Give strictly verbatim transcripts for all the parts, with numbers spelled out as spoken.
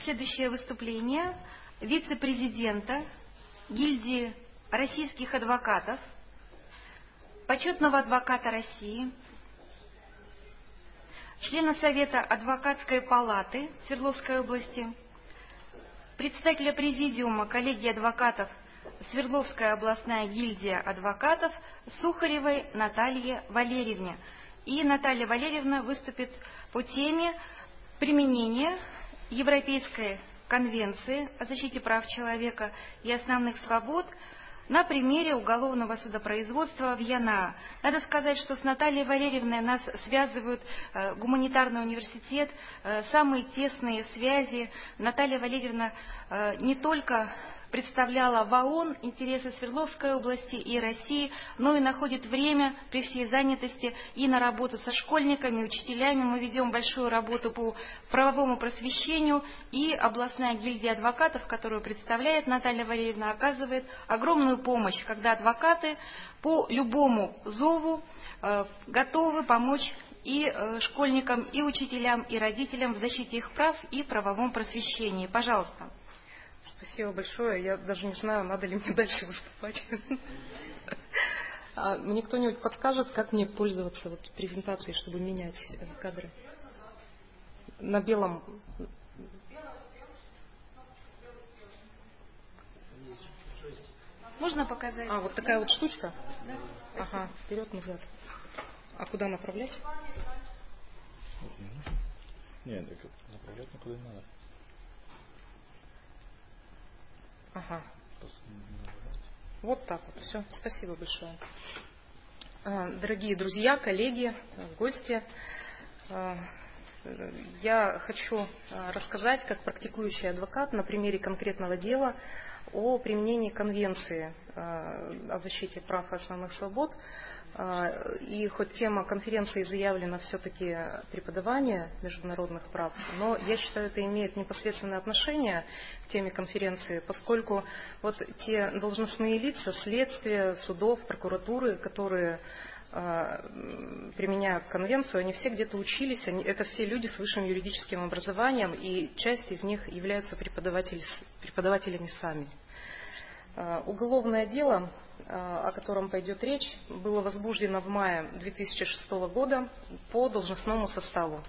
Следующее выступление вице-президента гильдии российских адвокатов, почетного адвоката России, члена Совета адвокатской палаты Свердловской области, председателя президиума коллегии адвокатов Свердловская областная гильдия адвокатов Сухаревой Наталье Валерьевне. И Наталья Валерьевна выступит по теме применения Европейской конвенции о защите прав человека и основных свобод на примере уголовного судопроизводства в Янао. Надо сказать, что с Натальей Валерьевной нас связывают э, гуманитарный университет, э, самые тесные связи. Наталья Валерьевна э, не только представляла в ООН интересы Свердловской области и России, но и находит время при всей занятости и на работу со школьниками, учителями. Мы ведем большую работу по правовому просвещению, и областная гильдия адвокатов, которую представляет Наталья Валерьевна, оказывает огромную помощь, когда адвокаты по любому зову э, готовы помочь и э, школьникам, и учителям, и родителям в защите их прав и правовом просвещении. Пожалуйста. Спасибо большое. Я даже не знаю, надо ли мне дальше выступать. А мне кто-нибудь подскажет, как мне пользоваться вот презентацией, чтобы менять кадры? На белом. Можно показать? А, вот такая вот штучка? Да. Ага, вперед-назад. А куда направлять? Это не нужно? Нет, так направлять никуда не надо. Ага. Вот так вот. Все. Спасибо большое. Дорогие друзья, коллеги, гости, я хочу рассказать, как практикующий адвокат, на примере конкретного дела о применении Конвенции о защите прав и основных свобод. И хоть тема конференции заявлена все-таки преподавание международных прав, но я считаю, это имеет непосредственное отношение к теме конференции, поскольку вот те должностные лица, следствия, судов, прокуратуры, которые применяют конвенцию, они все где-то учились, они, это все люди с высшим юридическим образованием, и часть из них являются преподаватели, преподавателями сами. Уголовное дело, о котором пойдет речь, было возбуждено в мае две тысячи шестого года по должностному составу.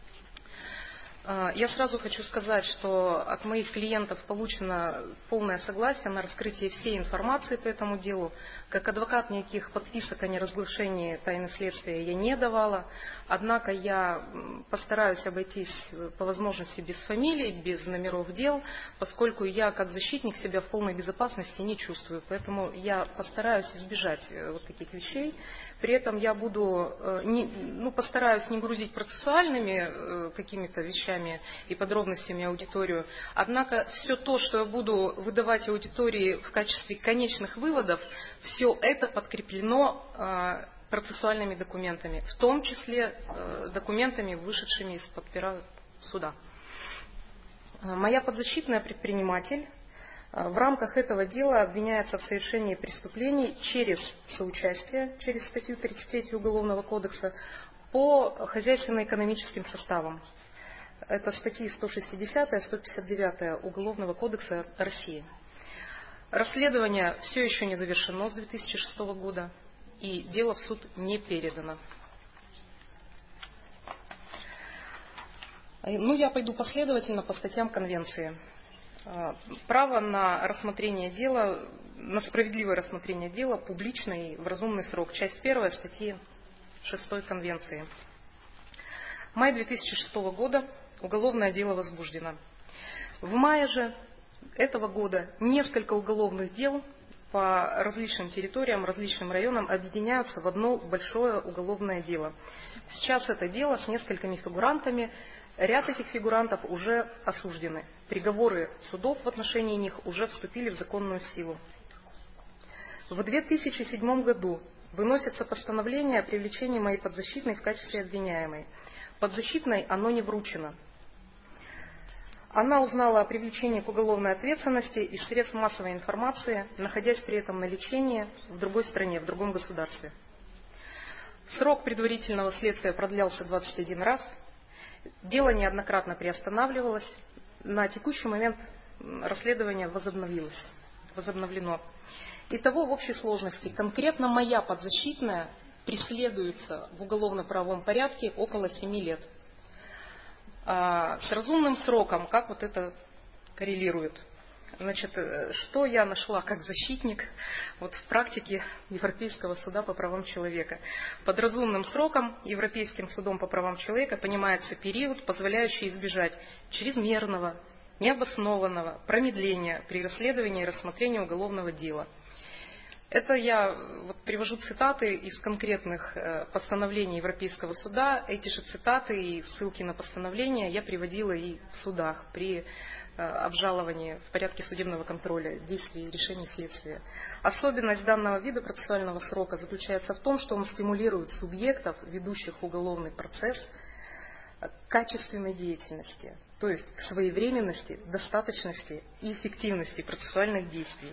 Я сразу хочу сказать, что от моих клиентов получено полное согласие на раскрытие всей информации по этому делу. Как адвокат никаких подписок о неразглашении тайны следствия я не давала. Однако я постараюсь обойтись по возможности без фамилий, без номеров дел, поскольку я как защитник себя в полной безопасности не чувствую. Поэтому я постараюсь избежать вот таких вещей. При этом я буду, не, ну, постараюсь не грузить процессуальными какими-то вещами и подробностями аудиторию. Однако все то, что я буду выдавать аудитории в качестве конечных выводов, все это подкреплено процессуальными документами, в том числе документами, вышедшими из-под пера суда. Моя подзащитная предприниматель в рамках этого дела обвиняется в совершении преступлений через соучастие, через статью тридцать три Уголовного кодекса по хозяйственно-экономическим составам. Это статьи сто шестидесятая, сто пятьдесят девятая Уголовного кодекса России. Расследование все еще не завершено с две тысячи шестого года, и дело в суд не передано. Ну, я пойду последовательно по статьям Конвенции. Право на рассмотрение дела, на справедливое рассмотрение дела публично и в разумный срок. Часть первая статьи шестой Конвенции. Май две тысячи шестого года уголовное дело возбуждено. В мае же этого года несколько уголовных дел по различным территориям, различным районам объединяются в одно большое уголовное дело. Сейчас это дело с несколькими фигурантами. Ряд этих фигурантов уже осуждены. Приговоры судов в отношении них уже вступили в законную силу. В две тысячи седьмом году выносится постановление о привлечении моей подзащитной в качестве обвиняемой. Подзащитной оно не вручено. Она узнала о привлечении к уголовной ответственности из средств массовой информации, находясь при этом на лечении в другой стране, в другом государстве. Срок предварительного следствия продлялся двадцать один раз. Дело неоднократно приостанавливалось. на текущий момент расследование возобновилось, возобновлено. Итого в общей сложности конкретно моя подзащитная преследуется в уголовно-правовом порядке около семи лет. А с разумным сроком, как вот это коррелирует? Значит, что я нашла как защитник вот в практике Европейского суда по правам человека? Под разумным сроком Европейским судом по правам человека понимается период, позволяющий избежать чрезмерного, необоснованного промедления при расследовании и рассмотрении уголовного дела. Это я вот привожу цитаты из конкретных постановлений Европейского суда. Эти же цитаты и ссылки на постановления я приводила и в судах при обжаловании в порядке судебного контроля действий и решений следствия. Особенность данного вида процессуального срока заключается в том, что он стимулирует субъектов, ведущих уголовный процесс, к качественной деятельности, то есть к своевременности, достаточности и эффективности процессуальных действий.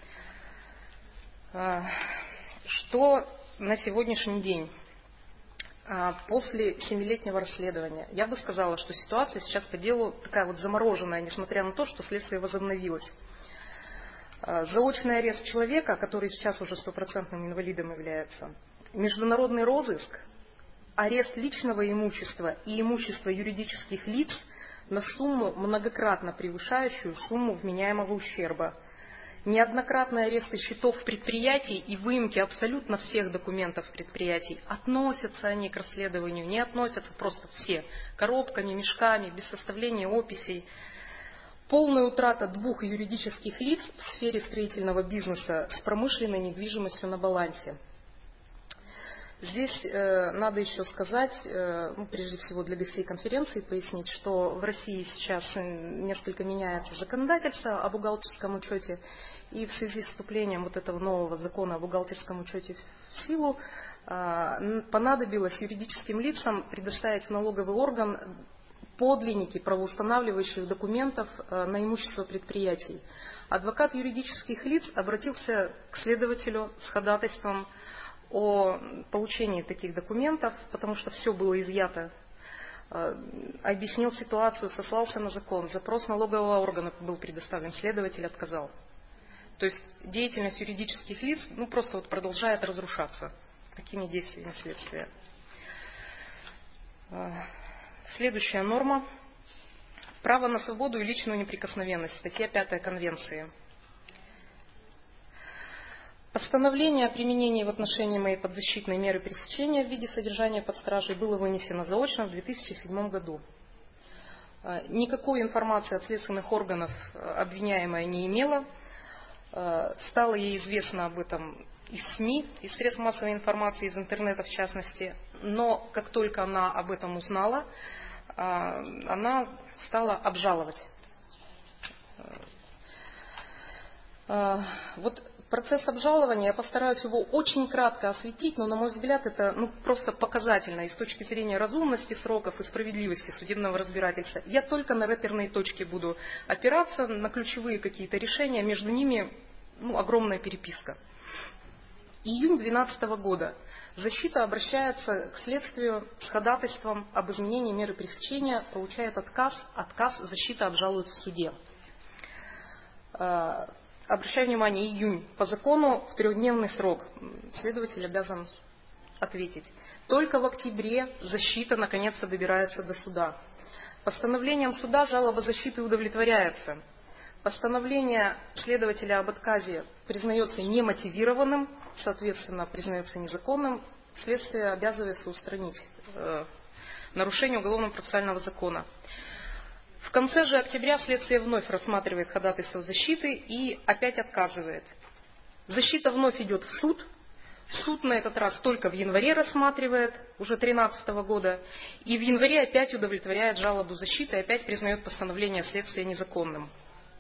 Что на сегодняшний день, после семилетнего расследования, я бы сказала, что ситуация сейчас по делу такая вот замороженная, несмотря на то, что следствие возобновилось. Заочный арест человека, который сейчас уже стопроцентным инвалидом является, международный розыск, арест личного имущества и имущества юридических лиц на сумму, многократно превышающую сумму вменяемого ущерба, неоднократные аресты счетов предприятий и выемки абсолютно всех документов предприятий. Относятся они к расследованию, не относятся просто все. Коробками, мешками, без составления описей. Полная утрата двух юридических лиц в сфере строительного бизнеса с промышленной недвижимостью на балансе. Здесь э, надо еще сказать, э, ну, прежде всего для гостей конференции пояснить, что в России сейчас несколько меняется законодательство о бухгалтерском учете, и в связи с вступлением вот этого нового закона о бухгалтерском учете в силу э, понадобилось юридическим лицам предоставить в налоговый орган подлинники правоустанавливающих документов э, на имущество предприятий. Адвокат юридических лиц обратился к следователю с ходатайством о получении таких документов, потому что все было изъято, объяснил ситуацию, сослался на закон, запрос налогового органа был предоставлен, следователь отказал. То есть деятельность юридических лиц ну, просто вот продолжает разрушаться такими действиями следствия. Следующая норма. Право на свободу и личную неприкосновенность. Статья пятая Конвенции. Постановление о применении в отношении моей подзащитной меры пресечения в виде содержания под стражей было вынесено заочно в две тысячи седьмом году. Никакой информации от следственных органов обвиняемая не имела. Стало ей известно об этом из СМИ, из средств массовой информации, из интернета в частности. Но как только она об этом узнала, она стала обжаловать. Вот процесс обжалования, я постараюсь его очень кратко осветить, но, на мой взгляд, это ну, просто показательно и с точки зрения разумности сроков и справедливости судебного разбирательства. Я только на рэперные точки буду опираться, на ключевые какие-то решения, между ними ну, огромная переписка. Июнь две тысячи двенадцатого года. Защита обращается к следствию с ходатайством об изменении меры пресечения, получает отказ, отказ защита обжалует в суде. Обращаю внимание, июнь. По закону в трехдневный срок следователь обязан ответить. Только в октябре защита наконец-то добирается до суда. Постановлением суда жалоба защиты удовлетворяется. Постановление следователя об отказе признается немотивированным, соответственно, признается незаконным. Следствие обязывается устранить э, нарушение уголовно-процессуального закона. В конце же октября следствие вновь рассматривает ходатайство защиты и опять отказывает. Защита вновь идет в суд. Суд на этот раз только в январе рассматривает, уже две тысячи тринадцатого года. И в январе опять удовлетворяет жалобу защиты и опять признает постановление следствия незаконным.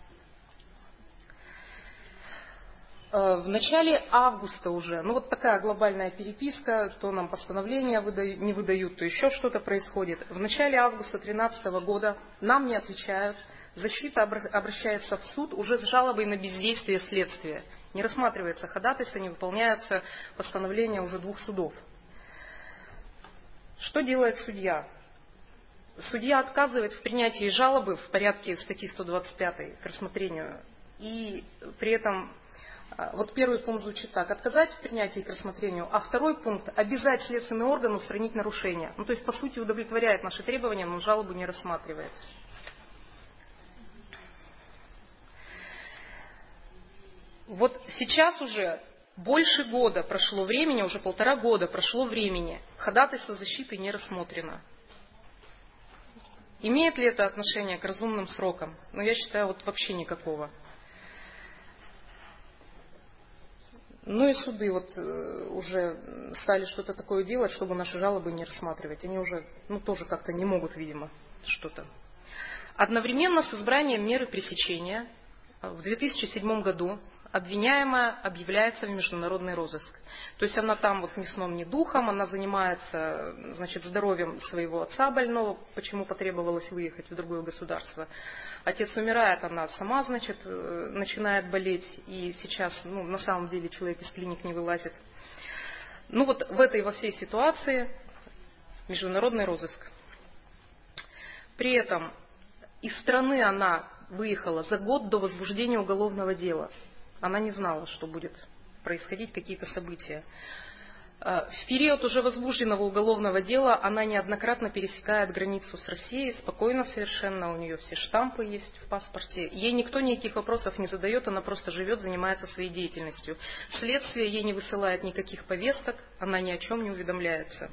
В начале августа уже, ну вот такая глобальная переписка, то нам постановления выдают, не выдают, то еще что-то происходит. В начале августа две тысячи тринадцатого года нам не отвечают, защита обращается в суд уже с жалобой на бездействие следствия. Не рассматривается ходатайство, не выполняются постановления уже двух судов. Что делает судья? Судья отказывает в принятии жалобы в порядке статьи сто двадцать пять к рассмотрению. И при этом вот первый пункт звучит так: отказать в принятии к рассмотрению, а второй пункт — обязать следственный орган устранить нарушение. Ну, то есть, по сути, удовлетворяет наши требования, но жалобу не рассматривает. Вот сейчас уже больше года прошло времени, уже полтора года прошло времени, ходатайство защиты не рассмотрено. Имеет ли это отношение к разумным срокам? Ну, я считаю, вот вообще никакого. Ну и суды вот уже стали что-то такое делать, чтобы наши жалобы не рассматривать. Они уже, ну, тоже как-то не могут, видимо, что-то. Одновременно с избранием меры пресечения в две тысячи седьмом году обвиняемая объявляется в международный розыск. То есть она там вот ни сном, ни духом, она занимается, значит, здоровьем своего отца больного, почему потребовалось выехать в другое государство. Отец умирает, она сама, значит, начинает болеть, и сейчас, ну, на самом деле человек из клиник не вылазит. Ну вот в этой во всей ситуации международный розыск. При этом из страны она выехала за год до возбуждения уголовного дела. Она не знала, что будет происходить, какие-то события. В период уже возбужденного уголовного дела она неоднократно пересекает границу с Россией, спокойно совершенно, у нее все штампы есть в паспорте. Ей никто никаких вопросов не задает, она просто живет, занимается своей деятельностью. Следствие ей не высылает никаких повесток, она ни о чем не уведомляется.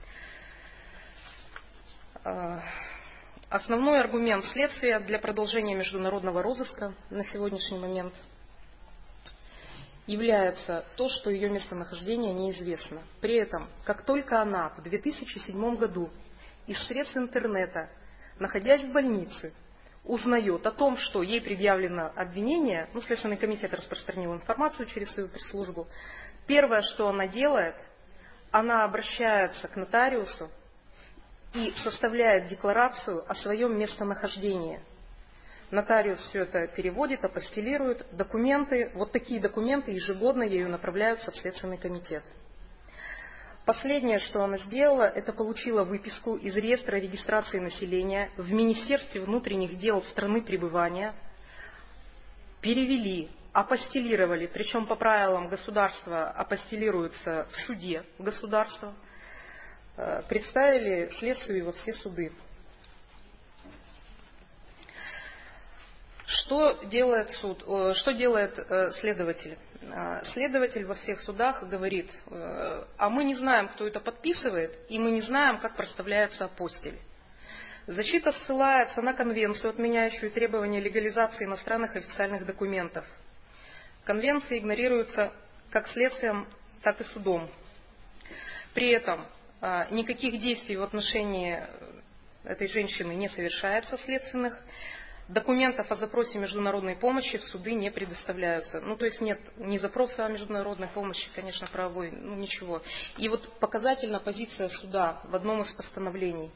Основной аргумент следствия для продолжения международного розыска на сегодняшний момент является то, что ее местонахождение неизвестно. При этом, как только она в две тысячи седьмом году из средств интернета, находясь в больнице, узнает о том, что ей предъявлено обвинение, ну, Следственный комитет распространил информацию через свою пресс-службу, первое, что она делает, она обращается к нотариусу и составляет декларацию о своем местонахождении. Нотариус все это переводит, апостилирует. Документы, вот такие документы ежегодно ею направляются в Следственный комитет. Последнее, что она сделала, это получила выписку из реестра регистрации населения в Министерстве внутренних дел страны пребывания, перевели, апостилировали, причем по правилам государства апостилируется в суде государства, представили следствию во все суды. Что делает суд? Что делает следователь? Следователь во всех судах говорит: а мы не знаем, кто это подписывает, и мы не знаем, как проставляется апостиль. Защита ссылается на конвенцию, отменяющую требования легализации иностранных официальных документов. Конвенция игнорируется как следствием, так и судом. При этом никаких действий в отношении этой женщины не совершается следственных. Документов о запросе международной помощи в суды не предоставляются. Ну, то есть нет ни запроса о международной помощи, конечно, правовой, ну, ничего. И вот показательна позиция суда в одном из постановлений.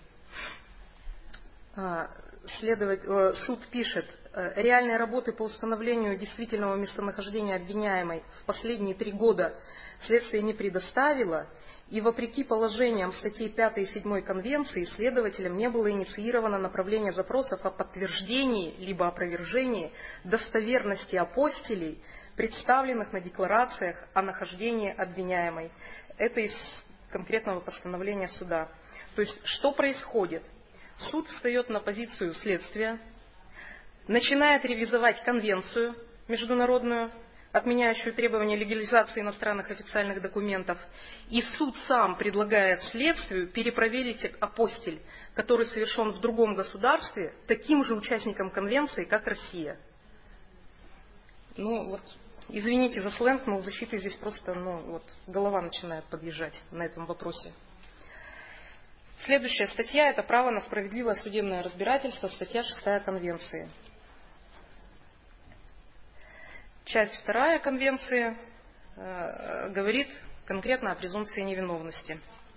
Следователь, суд пишет: реальные работы по установлению действительного местонахождения обвиняемой в последние три года следствие не предоставило, и вопреки положениям статей пятой и седьмой Конвенции следователям не было инициировано направление запросов о подтверждении либо опровержении достоверности апостилей, представленных на декларациях о нахождении обвиняемой. Это из конкретного постановления суда. То есть что происходит? Суд встает на позицию следствия, начинает ревизовать конвенцию международную, отменяющую требования легализации иностранных официальных документов, и суд сам предлагает следствию перепроверить апостиль, который совершен в другом государстве, таким же участником конвенции, как Россия. Ну вот, извините за сленг, но у защиты здесь просто, ну вот, голова начинает подъезжать на этом вопросе. Следующая статья – это право на справедливое судебное разбирательство, статья шестая Конвенции. Часть вторая Конвенции э, говорит конкретно о презумпции невиновности.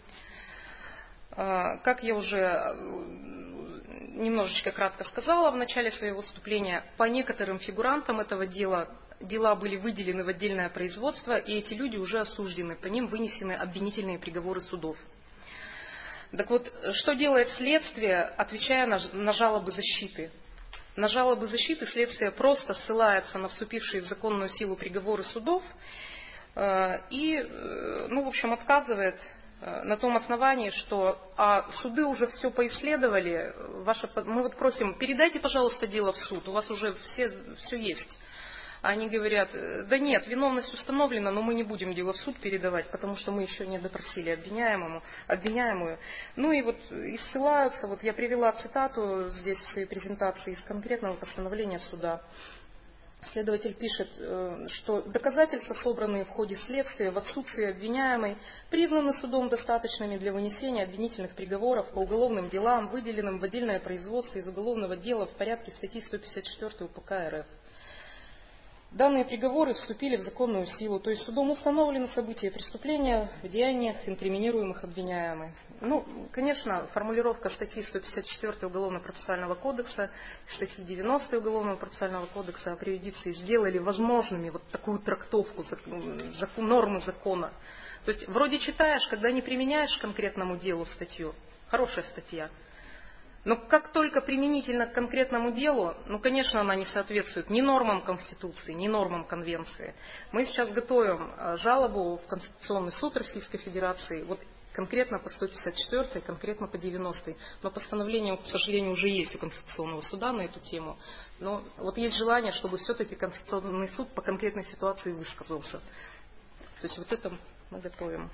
Э, как я уже немножечко кратко сказала в начале своего выступления, по некоторым фигурантам этого дела дела были выделены в отдельное производство, и эти люди уже осуждены, по ним вынесены обвинительные приговоры судов. Так вот, что делает следствие, отвечая на, на жалобы защиты? На жалобы защиты следствие просто ссылается на вступившие в законную силу приговоры судов э, и, э, ну, в общем, отказывает э, на том основании, что а суды уже все поисследовали, ваше, мы вот просим, передайте, пожалуйста, дело в суд, у вас уже все, все есть. Они говорят, да нет, виновность установлена, но мы не будем дело в суд передавать, потому что мы еще не допросили обвиняемому, обвиняемую. Ну и вот и ссылаются, вот я привела цитату здесь в своей презентации из конкретного постановления суда. Следователь пишет, что доказательства, собранные в ходе следствия в отсутствии обвиняемой, признаны судом достаточными для вынесения обвинительных приговоров по уголовным делам, выделенным в отдельное производство из уголовного дела в порядке статьи сто пятьдесят четыре УПК РФ. Данные приговоры вступили в законную силу, то есть судом установлены события преступления в деяниях, инкриминируемых обвиняемой. Ну, конечно, формулировка статьи сто пятьдесят четыре Уголовно-процессуального кодекса, статьи девяносто Уголовного процессуального кодекса о преюдиции сделали возможными вот такую трактовку закон, нормы закона. То есть вроде читаешь, когда не применяешь к конкретному делу статью, хорошая статья. Но как только применительно к конкретному делу, ну, конечно, она не соответствует ни нормам Конституции, ни нормам Конвенции. Мы сейчас готовим жалобу в Конституционный суд Российской Федерации, вот конкретно по сто пятьдесят четвёртой, конкретно по девяностой. Но постановление, к сожалению, уже есть у Конституционного суда на эту тему. Но вот есть желание, чтобы все-таки Конституционный суд по конкретной ситуации высказался. То есть вот это мы готовим.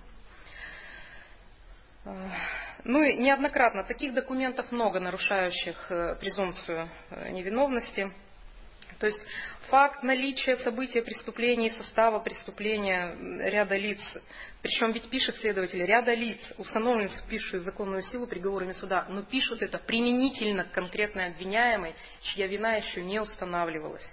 Ну и неоднократно таких документов много, нарушающих презумпцию невиновности. То есть факт наличия события преступления и состава преступления ряда лиц, причем ведь пишет следователь, ряда лиц, установленных вступившие в законную силу приговорами суда, но пишут это применительно к конкретной обвиняемой, чья вина еще не устанавливалась.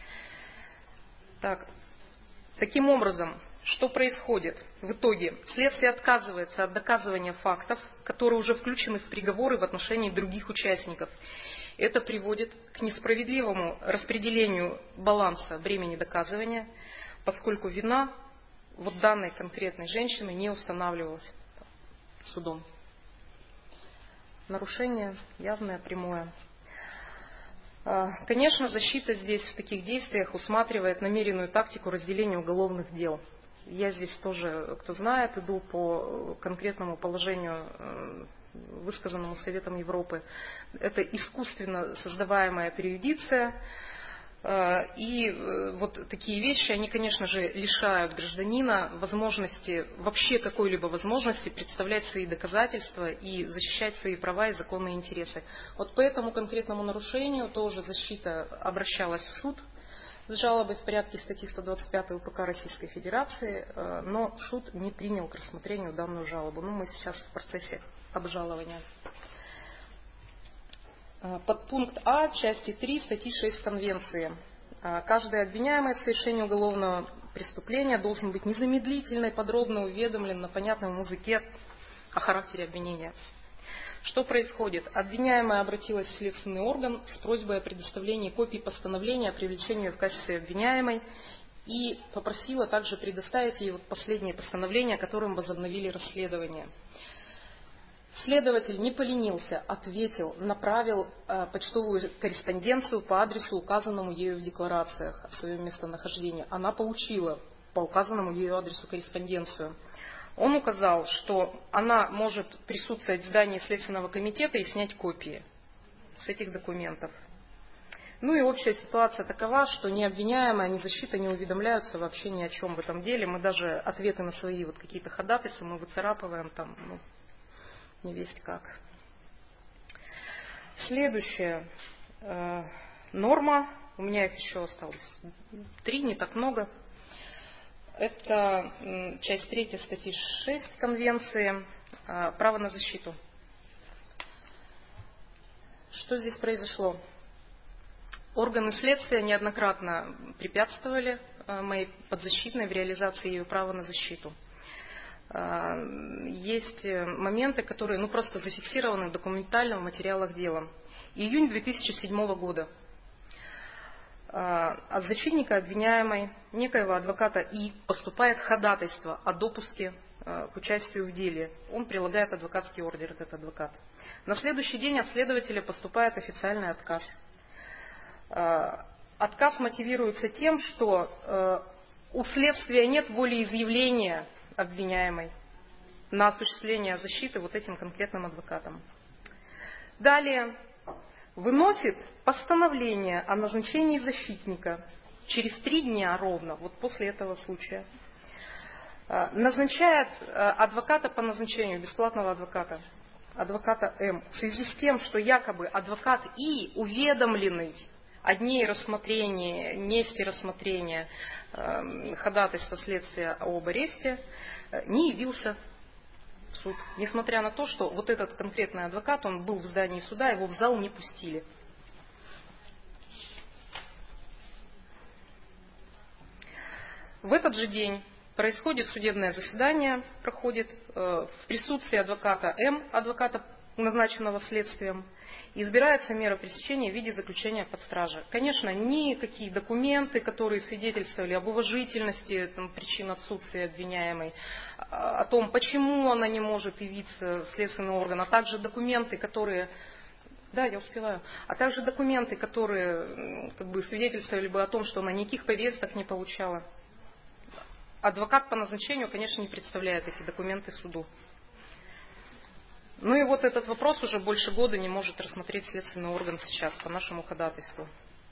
Так, таким образом, что происходит? В итоге следствие отказывается от доказывания фактов, которые уже включены в приговоры в отношении других участников. Это приводит к несправедливому распределению баланса бремени доказывания, поскольку вина вот данной конкретной женщины не устанавливалась судом. Нарушение явное, прямое. Конечно, защита здесь в таких действиях усматривает намеренную тактику разделения уголовных дел. Я здесь тоже, кто знает, иду по конкретному положению, высказанному Советом Европы. Это искусственно создаваемая преюдиция. И вот такие вещи, они, конечно же, лишают гражданина возможности, вообще какой-либо возможности представлять свои доказательства и защищать свои права и законные интересы. Вот по этому конкретному нарушению тоже защита обращалась в суд с жалобой в порядке статьи сто двадцать пять УПК Российской Федерации, но суд не принял к рассмотрению данную жалобу. Ну, мы сейчас в процессе обжалования. Подпункт А части три статьи шесть Конвенции. Каждый обвиняемый в совершении уголовного преступления должен быть незамедлительно и подробно уведомлен на понятном языке о характере обвинения. Что происходит? Обвиняемая обратилась в следственный орган с просьбой о предоставлении копии постановления о привлечении ее в качестве обвиняемой и попросила также предоставить ей вот последнее постановление, которым возобновили расследование. Следователь не поленился, ответил, направил э, почтовую корреспонденцию по адресу, указанному ею в декларациях о своем местонахождении. Она получила по указанному ею адресу корреспонденцию. Он указал, что она может присутствовать в здании Следственного комитета и снять копии с этих документов. Ну и общая ситуация такова, что ни обвиняемая, ни защита не уведомляются вообще ни о чем в этом деле. Мы даже ответы на свои вот какие-то ходатайства мы выцарапываем там, ну, не весть как. Следующая э, норма, у меня их еще осталось три, не так много. Это э, часть третья статьи шесть Конвенции, э, право на защиту. Что здесь произошло? Органы следствия неоднократно препятствовали э, моей подзащитной в реализации ее права на защиту. Есть моменты, которые ну, просто зафиксированы документально в материалах дела. Июнь две тысячи седьмого года. От защитника обвиняемой, некоего адвоката И, поступает ходатайство о допуске к участию в деле. Он прилагает адвокатский ордер, этот адвокат. На следующий день от следователя поступает официальный отказ. Отказ мотивируется тем, что у следствия нет волеизъявления обвиняемой на осуществление защиты вот этим конкретным адвокатом. Далее выносит постановление о назначении защитника через три дня ровно, вот после этого случая. Назначает адвоката по назначению, бесплатного адвоката, адвоката М, в связи с тем, что якобы адвокат И, уведомленный о дне рассмотрения, месте рассмотрения э, ходатайства следствия об аресте, э, не явился в суд. Несмотря на то, что вот этот конкретный адвокат, он был в здании суда, его в зал не пустили. В этот же день происходит судебное заседание, проходит э, в присутствии адвоката М, адвоката, назначенного следствием, избирается мера пресечения в виде заключения под стражей. Конечно, никакие документы, которые свидетельствовали об уважительности там, причин отсутствия обвиняемой, о том, почему она не может явиться в следственный орган, а также документы, которые... Да, я успеваю. А также документы, которые как бы, свидетельствовали бы о том, что она никаких повесток не получала. Адвокат по назначению, конечно, не представляет эти документы суду. Ну и вот этот вопрос уже больше года не может рассмотреть следственный орган сейчас по нашему ходатайству.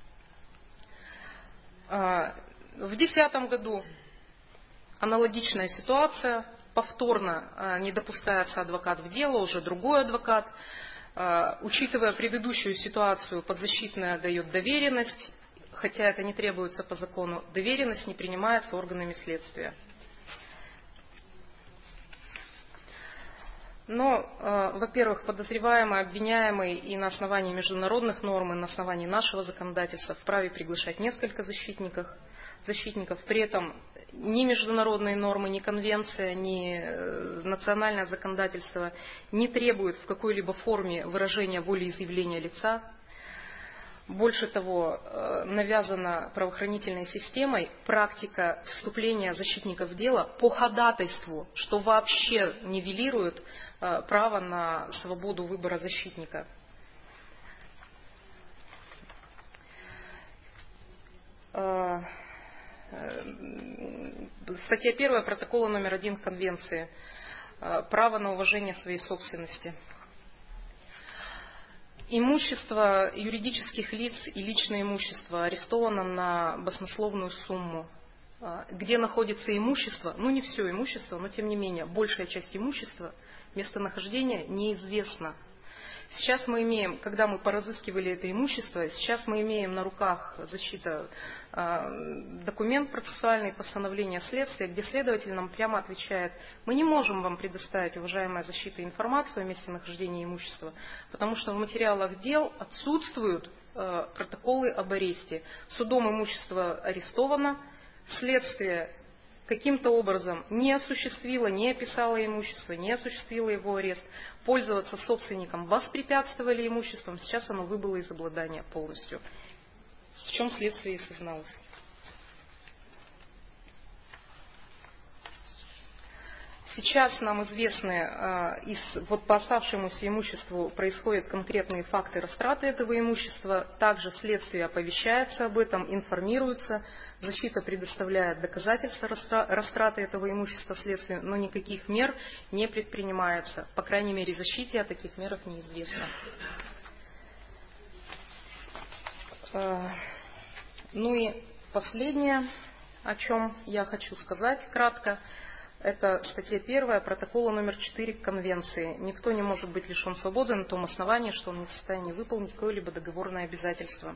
В две тысячи десятом году аналогичная ситуация. Повторно не допускается адвокат в дело, уже другой адвокат. Учитывая предыдущую ситуацию, подзащитная дает доверенность. Хотя это не требуется по закону, доверенность не принимается органами следствия. Но, э, во-первых, подозреваемый, обвиняемый и на основании международных норм, и на основании нашего законодательства вправе приглашать несколько защитников. защитников. При этом ни международные нормы, ни конвенция, ни э, национальное законодательство не требуют в какой-либо форме выражения волеизъявления лица. Больше того, навязана правоохранительной системой практика вступления защитников в дело по ходатайству, что вообще нивелирует право на свободу выбора защитника. Статья первая протокола номер один Конвенции. Право на уважение своей собственности. Имущество юридических лиц и личное имущество арестовано на баснословную сумму. Где находится имущество, ну не все имущество, но тем не менее, большая часть имущества, местонахождение неизвестно. Сейчас мы имеем, когда мы поразыскивали это имущество, сейчас мы имеем на руках защита, документ процессуальный, постановление следствия, где следователь нам прямо отвечает: мы не можем вам предоставить, уважаемая защита, информацию о месте нахождения имущества, потому что в материалах дел отсутствуют протоколы об аресте. Судом имущество арестовано, следствие каким-то образом не осуществило, не описало имущество, не осуществило его арест, пользоваться собственником воспрепятствовали имуществом, сейчас оно выбыло из обладания полностью. В чем следствие и созналось. Сейчас нам известны, из, вот по оставшемуся имуществу происходят конкретные факты растраты этого имущества. Также следствие оповещается об этом, информируется. Защита предоставляет доказательства растраты этого имущества следствию, но никаких мер не предпринимается. По крайней мере, защите о таких мерах неизвестно. Ну и последнее, о чем я хочу сказать кратко. Это статья первая протокола номер четыре Конвенции. Никто не может быть лишен свободы на том основании, что он не в состоянии выполнить какое-либо договорное обязательство.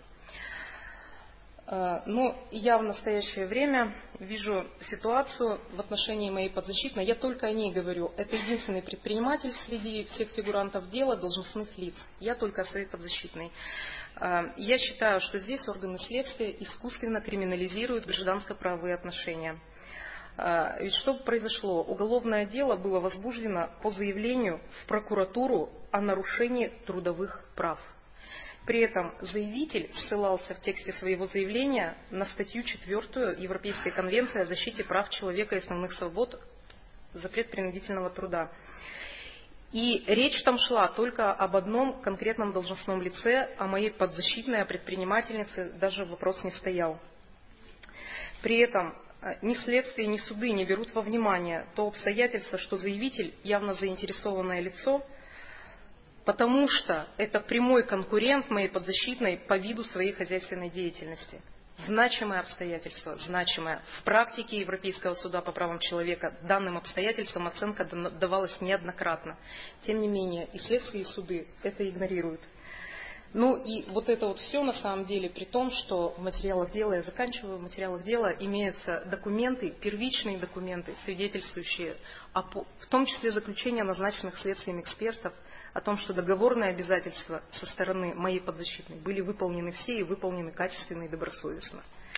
Но я в настоящее время вижу ситуацию в отношении моей подзащитной. Я только о ней говорю. Это единственный предприниматель среди всех фигурантов дела, должностных лиц. Я только о своей подзащитной. Я считаю, что здесь органы следствия искусственно криминализируют гражданско-правовые отношения. Ведь что произошло? Уголовное дело было возбуждено по заявлению в прокуратуру о нарушении трудовых прав. При этом заявитель ссылался в тексте своего заявления на статью четвертую Европейской конвенции о защите прав человека и основных свобод запрет принудительного труда. И речь там шла только об одном конкретном должностном лице, о моей подзащитной, о предпринимательнице даже вопрос не стоял. При этом ни следствие, ни суды не берут во внимание то обстоятельство, что заявитель явно заинтересованное лицо, потому что это прямой конкурент моей подзащитной по виду своей хозяйственной деятельности. Значимое обстоятельство, значимое. В практике Европейского суда по правам человека данным обстоятельствам оценка давалась неоднократно. Тем не менее, и следствие, и суды это игнорируют. Ну и вот это вот все на самом деле при том, что в материалах дела, я заканчиваю, в материалах дела имеются документы, первичные документы, свидетельствующие, о, в том числе заключения назначенных следствием экспертов, о том, что договорные обязательства со стороны моей подзащитной были выполнены все и выполнены качественно и добросовестно.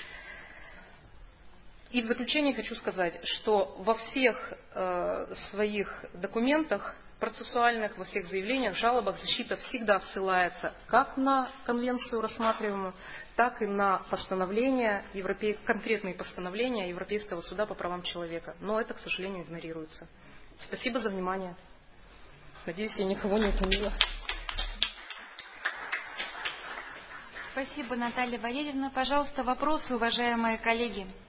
И в заключение хочу сказать, что во всех э, своих документах процессуальных, во всех заявлениях, жалобах защита всегда ссылается как на конвенцию рассматриваемую, так и на постановления, европе... конкретные постановления Европейского суда по правам человека. Но это, к сожалению, игнорируется. Спасибо за внимание. Надеюсь, я никого не утомила. Спасибо, Наталья Валерьевна. Пожалуйста, вопросы, уважаемые коллеги.